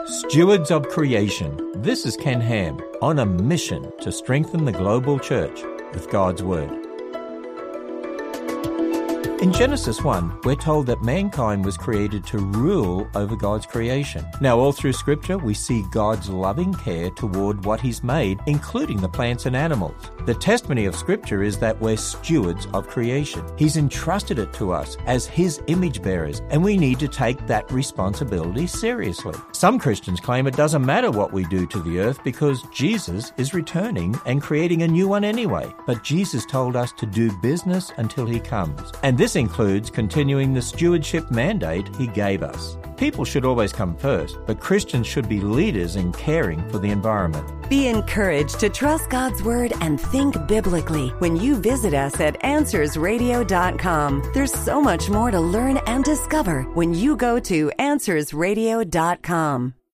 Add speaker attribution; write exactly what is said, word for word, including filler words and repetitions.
Speaker 1: Stewards of Creation. This is Ken Ham on a mission to strengthen the global church with God's Word. In Genesis one, we're told that mankind was created to rule over God's creation. Now, all through Scripture, we see God's loving care toward what He's made, including the plants and animals. The testimony of Scripture is that we're stewards of creation. He's entrusted it to us as His image bearers, and we need to take that responsibility seriously. Some Christians claim it doesn't matter what we do to the earth because Jesus is returning and creating a new one anyway. But Jesus told us to do business until He comes. And this includes continuing the stewardship mandate He gave us. People should always come first, but Christians should be leaders in caring for the environment.
Speaker 2: Be encouraged to trust God's Word and think biblically when you visit us at answers radio dot com. There's so much more to learn and discover when you go to answers radio dot com.